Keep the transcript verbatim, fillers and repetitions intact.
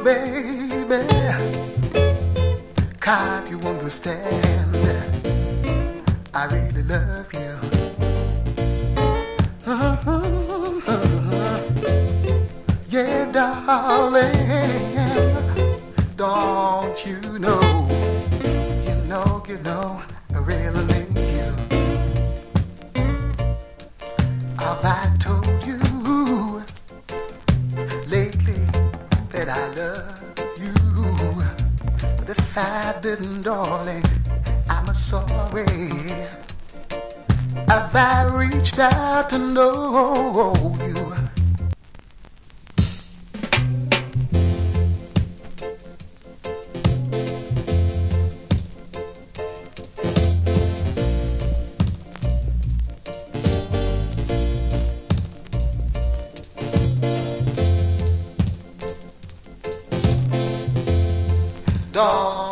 baby, can't you understand? I really love you. Yeah, darling, don't you know? You know, you know, I really need you. Have I told you lately that I love you? But if I didn't, darling, I'm sorry. Have I reached out to know you? Dog.